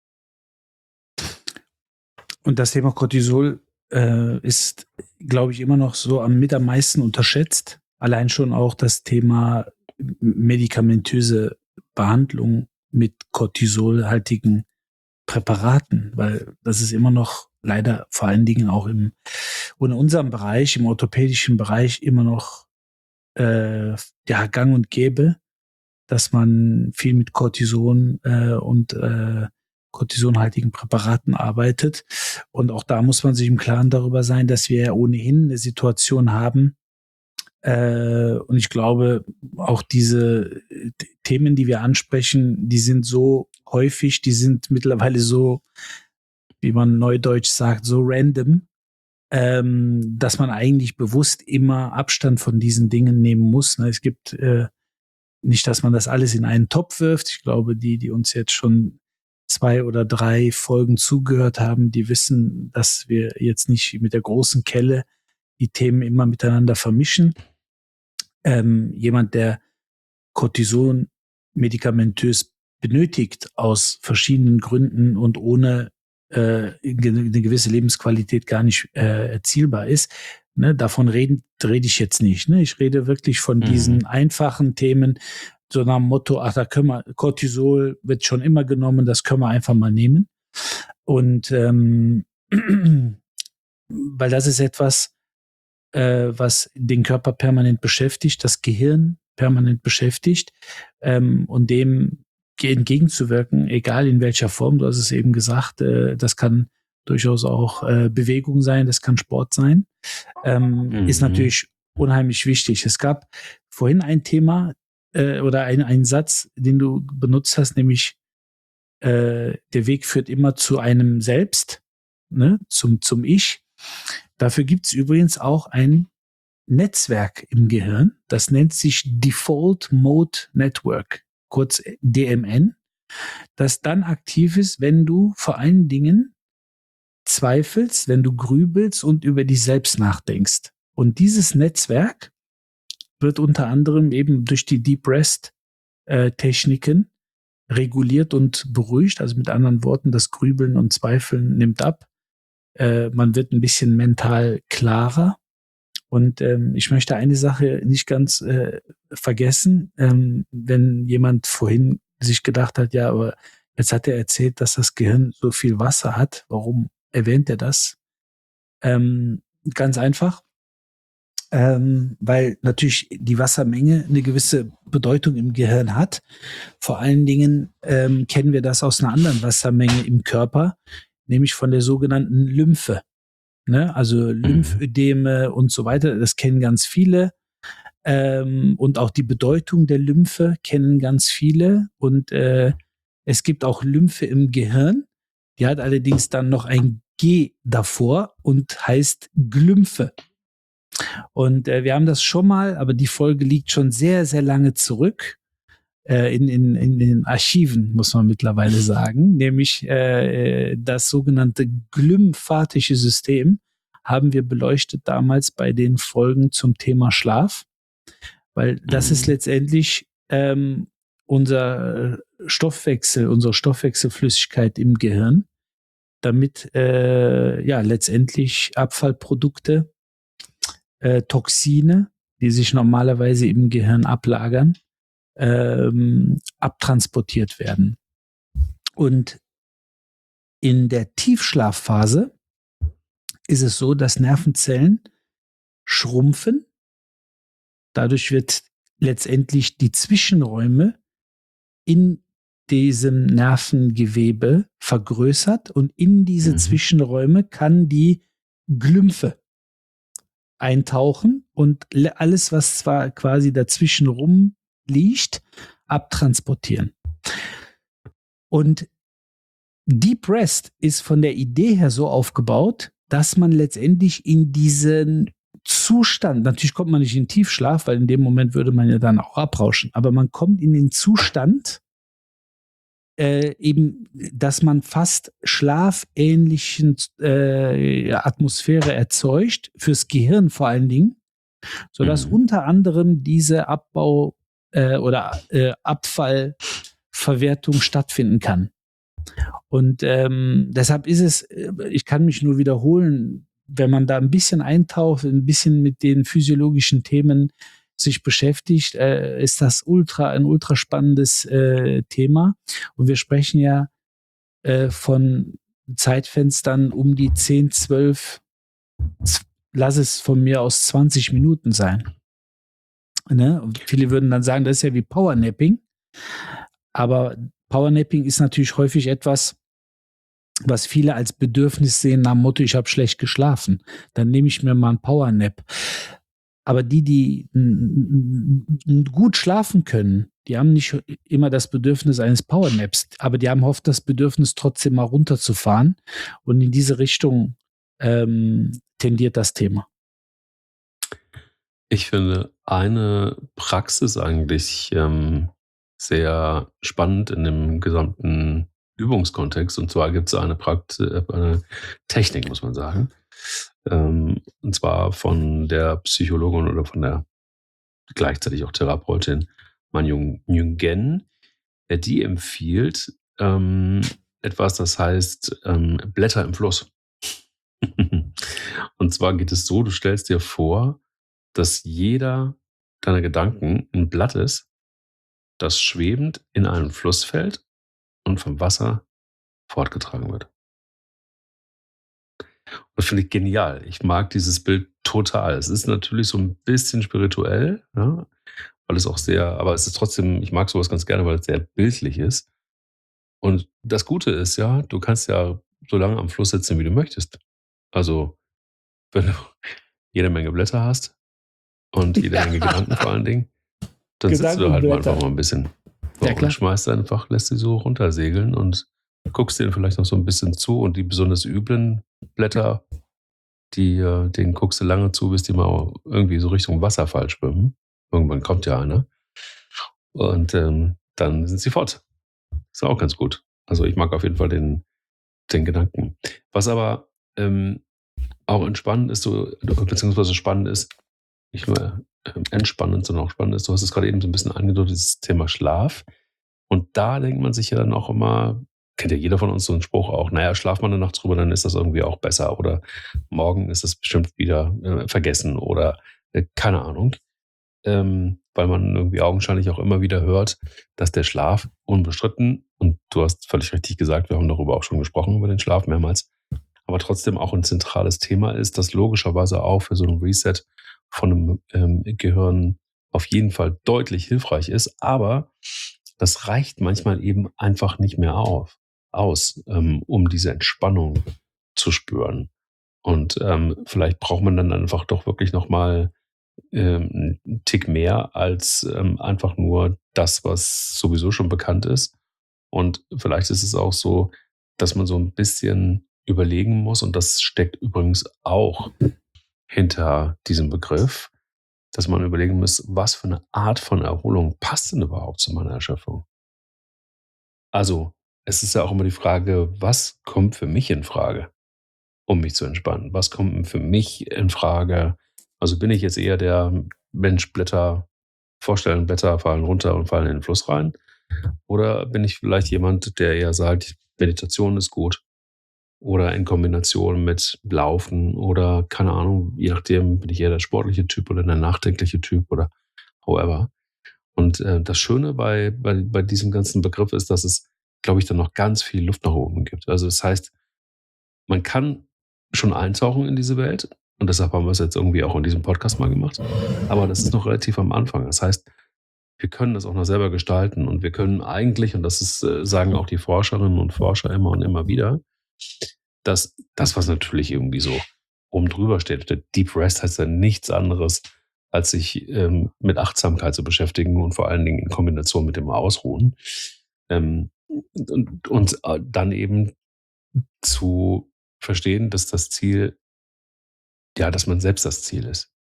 Und das Thema Cortisol äh, ist, glaube ich, immer noch so am mit am meisten unterschätzt. Allein schon auch das Thema medikamentöse Behandlung mit cortisolhaltigen Präparaten, weil das ist immer noch leider vor allen Dingen auch im in unserem Bereich, im orthopädischen Bereich immer noch äh, ja, gang und gäbe, dass man viel mit Cortison äh, und äh, cortisonhaltigen Präparaten arbeitet. Und auch da muss man sich im Klaren darüber sein, dass wir ja ohnehin eine Situation haben, äh, und ich glaube, auch diese Themen, die wir ansprechen, die sind so häufig, die sind mittlerweile so, wie man neudeutsch sagt, so random, ähm, dass man eigentlich bewusst immer Abstand von diesen Dingen nehmen muss. Ne? Es gibt äh, nicht, dass man das alles in einen Topf wirft. Ich glaube, die, die uns jetzt schon zwei oder drei Folgen zugehört haben, die wissen, dass wir jetzt nicht mit der großen Kelle die Themen immer miteinander vermischen. Ähm, jemand, der Cortison medikamentös benötigt aus verschiedenen Gründen und ohne äh, eine gewisse Lebensqualität gar nicht äh, erzielbar ist, ne, davon reden, rede ich jetzt nicht. Ne? Ich rede wirklich von mhm. diesen einfachen Themen, so nach dem Motto, ach, da können wir, Cortisol wird schon immer genommen, das können wir einfach mal nehmen. Und ähm, weil das ist etwas, äh, was den Körper permanent beschäftigt, das Gehirn permanent beschäftigt, ähm, und dem entgegenzuwirken, egal in welcher Form, du hast es eben gesagt, äh, das kann durchaus auch äh, Bewegung sein, das kann Sport sein, ähm, mhm. ist natürlich unheimlich wichtig. Es gab vorhin ein Thema, äh, oder ein, ein Satz, den du benutzt hast, nämlich äh, der Weg führt immer zu einem Selbst, ne? zum, zum Ich. Dafür gibt es übrigens auch ein Netzwerk im Gehirn, das nennt sich Default Mode Network, kurz D M N, das dann aktiv ist, wenn du vor allen Dingen zweifelst, wenn du grübelst und über dich selbst nachdenkst. Und dieses Netzwerk wird unter anderem eben durch die Deep Rest äh, Techniken reguliert und beruhigt. Also mit anderen Worten, das Grübeln und Zweifeln nimmt ab. Äh, man wird ein bisschen mental klarer. Und ähm, ich möchte eine Sache nicht ganz äh, vergessen, ähm, wenn jemand vorhin sich gedacht hat, ja, aber jetzt hat er erzählt, dass das Gehirn so viel Wasser hat. Warum erwähnt er das? Ähm, ganz einfach, ähm, weil natürlich die Wassermenge eine gewisse Bedeutung im Gehirn hat. Vor allen Dingen ähm, kennen wir das aus einer anderen Wassermenge im Körper, nämlich von der sogenannten Lymphe. Ne? Also Lymphödeme und so weiter, das kennen ganz viele. Ähm, und auch die Bedeutung der Lymphe kennen ganz viele. Und äh, es gibt auch Lymphe im Gehirn. Die hat allerdings dann noch ein G davor und heißt Glymphe. Und äh, wir haben das schon mal, aber die Folge liegt schon sehr, sehr lange zurück. Äh, in, in, in den Archiven, muss man mittlerweile sagen, nämlich äh, das sogenannte glymphatische System haben wir beleuchtet damals bei den Folgen zum Thema Schlaf, weil das mhm. ist letztendlich ähm, unser Stoffwechsel, unsere Stoffwechselflüssigkeit im Gehirn, damit äh, ja letztendlich Abfallprodukte, äh, Toxine, die sich normalerweise im Gehirn ablagern, Ähm, abtransportiert werden. Und in der Tiefschlafphase ist es so, dass Nervenzellen schrumpfen. Dadurch wird letztendlich die Zwischenräume in diesem Nervengewebe vergrößert und in diese mhm. Zwischenräume kann die Glymphe eintauchen und alles, was zwar quasi dazwischen rum liegt, abtransportieren. Und Deep Rest ist von der Idee her so aufgebaut, dass man letztendlich in diesen Zustand, natürlich kommt man nicht in Tiefschlaf, weil in dem Moment würde man ja dann auch abrauschen, aber man kommt in den Zustand, äh, eben, dass man fast schlafähnlichen äh, Atmosphäre erzeugt, fürs Gehirn vor allen Dingen, sodass mhm. unter anderem diese Abbau äh, oder äh, Abfallverwertung stattfinden kann. Und ähm, deshalb ist es, ich kann mich nur wiederholen, wenn man da ein bisschen eintaucht, ein bisschen mit den physiologischen Themen sich beschäftigt, äh, ist das ultra ein ultra spannendes äh, Thema. Und wir sprechen ja äh, von Zeitfenstern um die zehn, zwölf, lass es von mir aus zwanzig Minuten sein. Ne? Und viele würden dann sagen, das ist ja wie Powernapping. Aber Powernapping ist natürlich häufig etwas, was viele als Bedürfnis sehen, nach dem Motto, ich habe schlecht geschlafen. Dann nehme ich mir mal einen Powernap. Aber die, die gut schlafen können, die haben nicht immer das Bedürfnis eines Powernaps, aber die haben oft das Bedürfnis, trotzdem mal runterzufahren. Und in diese Richtung ähm, tendiert das Thema. Ich finde eine Praxis eigentlich ähm, sehr spannend in dem gesamten Übungskontext. Und zwar gibt es eine, Praxis, eine Technik, muss man sagen. Ähm, und zwar von der Psychologin oder von der gleichzeitig auch Therapeutin Man Nguyen, die empfiehlt ähm, etwas, das heißt ähm, Blätter im Fluss. Und zwar geht es so, du stellst dir vor, dass jeder deiner Gedanken ein Blatt ist, das schwebend in einen Fluss fällt und vom Wasser fortgetragen wird. Das finde ich genial. Ich mag dieses Bild total. Es ist natürlich so ein bisschen spirituell, ja, weil es auch sehr, aber es ist trotzdem, ich mag sowas ganz gerne, weil es sehr bildlich ist. Und das Gute ist ja, du kannst ja so lange am Fluss sitzen, wie du möchtest. Also, wenn du jede Menge Blätter hast und jede ja. Menge Gedanken vor allen Dingen, Dann sitzt du halt Gedankenblätter. einfach mal ein bisschen. So, Ja, klar. und schmeißt einfach, lässt sie so runtersegeln und guckst denen vielleicht noch so ein bisschen zu. Und die besonders üblen Blätter, die, äh, denen guckst du lange zu, bis die mal irgendwie so Richtung Wasserfall schwimmen. Irgendwann kommt ja einer. Und ähm, dann sind sie fort. Ist auch ganz gut. Also ich mag auf jeden Fall den, den Gedanken. Was aber ähm, auch entspannend ist, so, beziehungsweise spannend ist, nicht nur ähm, entspannend, sondern auch spannend ist, du hast es gerade eben so ein bisschen angedeutet, das Thema Schlaf. Und da denkt man sich ja dann auch immer, kennt ja jeder von uns so einen Spruch auch, naja, schlaf mal eine Nacht drüber, dann ist das irgendwie auch besser. Oder morgen ist es bestimmt wieder äh, vergessen oder äh, keine Ahnung. Ähm, weil man irgendwie augenscheinlich auch immer wieder hört, dass der Schlaf unbestritten, und du hast völlig richtig gesagt, wir haben darüber auch schon gesprochen, über den Schlaf mehrmals, aber trotzdem auch ein zentrales Thema ist, das logischerweise auch für so ein Reset von einem ähm, Gehirn auf jeden Fall deutlich hilfreich ist, aber das reicht manchmal eben einfach nicht mehr auf, aus, ähm, um diese Entspannung zu spüren. Und ähm, vielleicht braucht man dann einfach doch wirklich nochmal ähm, einen Tick mehr als ähm, einfach nur das, was sowieso schon bekannt ist. Und vielleicht ist es auch so, dass man so ein bisschen überlegen muss, und das steckt übrigens auch hinter diesem Begriff, dass man überlegen muss, was für eine Art von Erholung passt denn überhaupt zu meiner Erschöpfung? Also, es ist ja auch immer die Frage, was kommt für mich in Frage, um mich zu entspannen? Was kommt für mich in Frage? Also bin ich jetzt eher der Mensch, Blätter vorstellen, Blätter fallen runter und fallen in den Fluss rein? Oder bin ich vielleicht jemand, der eher sagt, Meditation ist gut? Oder in Kombination mit Laufen oder keine Ahnung, je nachdem, bin ich eher der sportliche Typ oder der nachdenkliche Typ oder however. Und äh, das Schöne bei, bei, bei diesem ganzen Begriff ist, dass es, glaube ich, dann noch ganz viel Luft nach oben gibt. Also das heißt, man kann schon eintauchen in diese Welt, und deshalb haben wir es jetzt irgendwie auch in diesem Podcast mal gemacht, aber das ist noch relativ am Anfang. Das heißt, wir können das auch noch selber gestalten, und wir können eigentlich, und das ist, äh, sagen auch die Forscherinnen und Forscher immer und immer wieder, dass das, was natürlich irgendwie so oben drüber steht, der Deep Rest heißt ja nichts anderes, als sich ähm, mit Achtsamkeit zu beschäftigen und vor allen Dingen in Kombination mit dem Ausruhen. Ähm, und, und äh, dann eben zu verstehen, dass das Ziel, ja, dass man selbst das Ziel ist.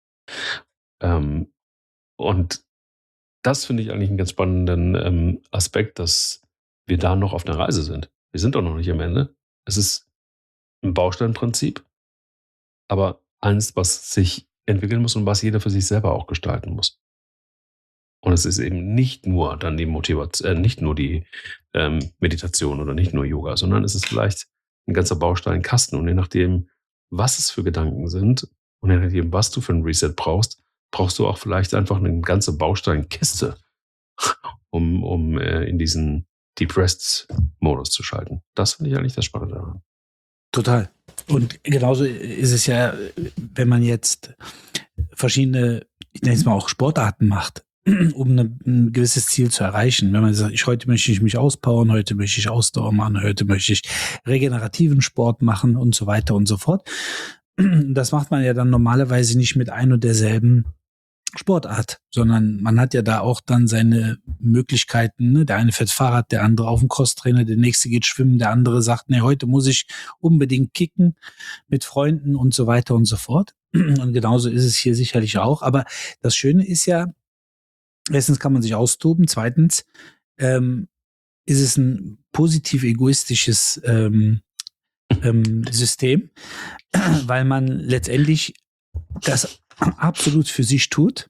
Ähm, und das finde ich eigentlich einen ganz spannenden ähm, Aspekt, dass wir da noch auf einer Reise sind. Wir sind doch noch nicht am Ende. Es ist ein Bausteinprinzip, aber eins, was sich entwickeln muss und was jeder für sich selber auch gestalten muss. Und es ist eben nicht nur dann die Motivation, äh, nicht nur die ähm, Meditation oder nicht nur Yoga, sondern es ist vielleicht ein ganzer Bausteinkasten. Und je nachdem, was es für Gedanken sind und je nachdem, was du für ein Reset brauchst, brauchst du auch vielleicht einfach eine ganze Bausteinkiste, um, um äh, in diesen Depressed-Modus zu schalten. Das finde ich eigentlich das Spannende daran. Total. Und genauso ist es ja, wenn man jetzt verschiedene, ich nenne es mal auch Sportarten macht, um eine, ein gewisses Ziel zu erreichen. Wenn man sagt, ich, heute möchte ich mich auspowern, heute möchte ich Ausdauer machen, heute möchte ich regenerativen Sport machen und so weiter und so fort. Das macht man ja dann normalerweise nicht mit ein und derselben Sportart, sondern man hat ja da auch dann seine Möglichkeiten. Ne? Der eine fährt Fahrrad, der andere auf dem Crosstrainer, der nächste geht schwimmen, der andere sagt, nee, heute muss ich unbedingt kicken mit Freunden und so weiter und so fort. Und genauso ist es hier sicherlich auch. Aber das Schöne ist ja, erstens kann man sich austoben, zweitens ähm, ist es ein positiv egoistisches ähm, ähm, System, weil man letztendlich das absolut für sich tut,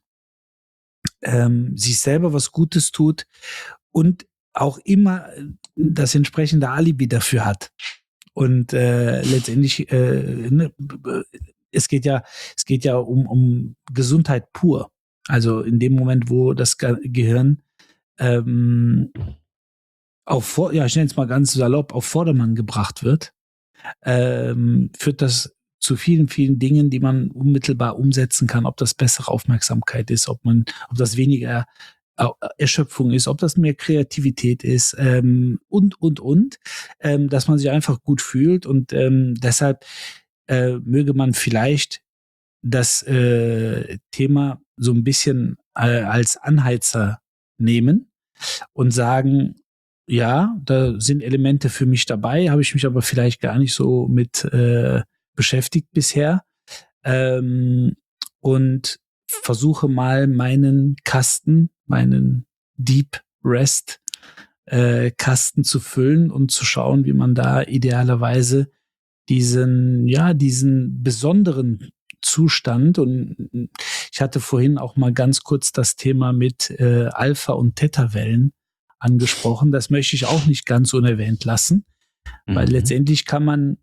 ähm, sich selber was Gutes tut und auch immer das entsprechende Alibi dafür hat. Und äh, letztendlich, äh, ne, es geht ja, es geht ja um, um Gesundheit pur. Also in dem Moment, wo das Ge- Gehirn ähm, auf Vor- ja, ich nenne es mal ganz salopp, auf Vordermann gebracht wird, ähm, führt das zu vielen, vielen Dingen, die man unmittelbar umsetzen kann, ob das bessere Aufmerksamkeit ist, ob man, ob das weniger Erschöpfung ist, ob das mehr Kreativität ist, ähm, und, und, und, ähm, dass man sich einfach gut fühlt, und ähm, deshalb äh, möge man vielleicht das äh, Thema so ein bisschen äh, als Anheizer nehmen und sagen, ja, da sind Elemente für mich dabei, habe ich mich aber vielleicht gar nicht so mit äh, beschäftigt bisher. Ähm, und versuche mal meinen Kasten, meinen Deep Rest äh, Kasten zu füllen und zu schauen, wie man da idealerweise diesen, ja, diesen besonderen Zustand, und ich hatte vorhin auch mal ganz kurz das Thema mit äh, Alpha- und Theta-Wellen angesprochen. Das möchte ich auch nicht ganz unerwähnt lassen, mhm. weil letztendlich kann man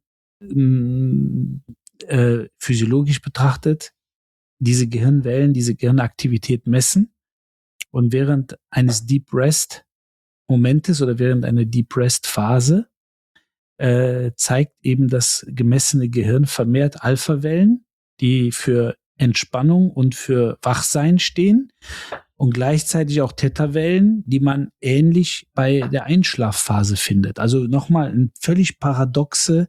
mh, äh, physiologisch betrachtet diese Gehirnwellen, diese Gehirnaktivität messen, und während eines Deep Rest Momentes oder während einer Deep Rest Phase äh, zeigt eben das gemessene Gehirn vermehrt Alpha-Wellen, die für Entspannung und für Wachsein stehen, und gleichzeitig auch Theta-Wellen, die man ähnlich bei der Einschlafphase findet. Also nochmal eine völlig paradoxe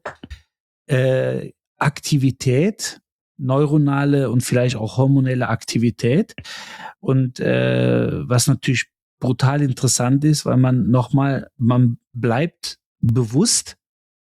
äh, Aktivität, neuronale und vielleicht auch hormonelle Aktivität. Und äh, was natürlich brutal interessant ist, weil man nochmal, man bleibt bewusst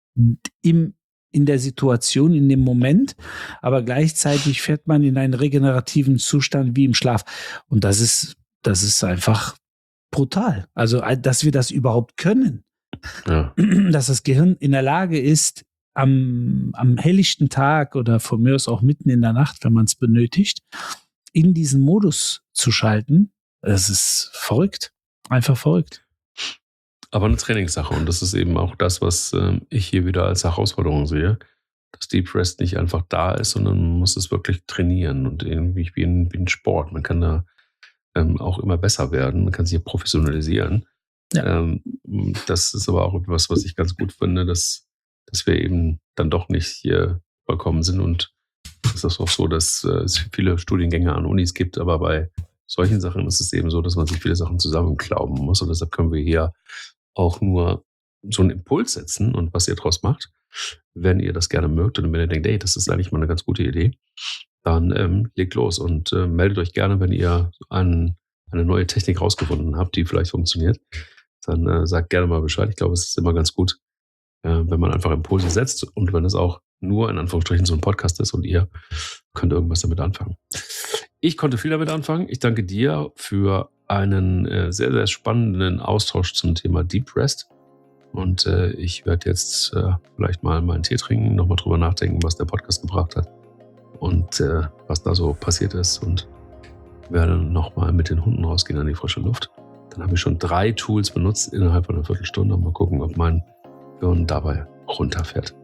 im, in der Situation, in dem Moment, aber gleichzeitig fährt man in einen regenerativen Zustand wie im Schlaf. Und das ist, das ist einfach brutal. Also, dass wir das überhaupt können. Ja. Dass das Gehirn in der Lage ist, am, am helllichten Tag oder von mir aus auch mitten in der Nacht, wenn man es benötigt, in diesen Modus zu schalten, das ist verrückt. Einfach verrückt. Aber eine Trainingssache, und das ist eben auch das, was äh, ich hier wieder als Herausforderung sehe, dass Deep Rest nicht einfach da ist, sondern man muss es wirklich trainieren und irgendwie wie ein, wie ein Sport. Man kann da ähm, auch immer besser werden, man kann sich hier professionalisieren. Ja. Ähm, das ist aber auch etwas, was ich ganz gut finde, dass, dass wir eben dann doch nicht hier vollkommen sind, und es ist auch so, dass äh, es viele Studiengänge an Unis gibt, aber bei solchen Sachen ist es eben so, dass man sich viele Sachen zusammenklauben muss, und deshalb können wir hier auch nur so einen Impuls setzen, und was ihr daraus macht, wenn ihr das gerne mögt und wenn ihr denkt, ey, das ist eigentlich mal eine ganz gute Idee, dann ähm, legt los und äh, meldet euch gerne, wenn ihr ein, eine neue Technik rausgefunden habt, die vielleicht funktioniert. Dann äh, sagt gerne mal Bescheid. Ich glaube, es ist immer ganz gut, äh, wenn man einfach Impulse setzt, und wenn es auch nur in Anführungsstrichen so ein Podcast ist und ihr könnt irgendwas damit anfangen. Ich konnte viel damit anfangen. Ich danke dir für einen äh, sehr, sehr spannenden Austausch zum Thema Deep Rest. Und äh, ich werde jetzt äh, vielleicht mal meinen Tee trinken, nochmal drüber nachdenken, was der Podcast gebracht hat und äh, was da so passiert ist, und werde nochmal mit den Hunden rausgehen an die frische Luft. Dann habe ich schon drei Tools benutzt innerhalb von einer Viertelstunde. Mal gucken, ob mein Gehirn dabei runterfährt.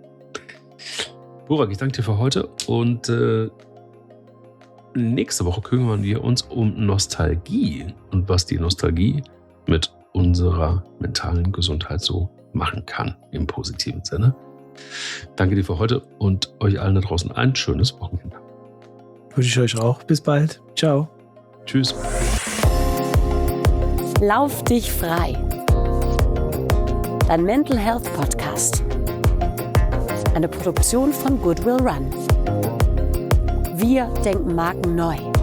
Burak, ich danke dir für heute, und äh, nächste Woche kümmern wir uns um Nostalgie und was die Nostalgie mit unserer mentalen Gesundheit so machen kann, im positiven Sinne. Danke dir für heute und euch allen da draußen ein schönes Wochenende. Wünsche ich euch auch. Bis bald. Ciao. Tschüss. Lauf dich frei. Dein Mental Health Podcast. Eine Produktion von Goodwill Run. Wir denken Marken neu.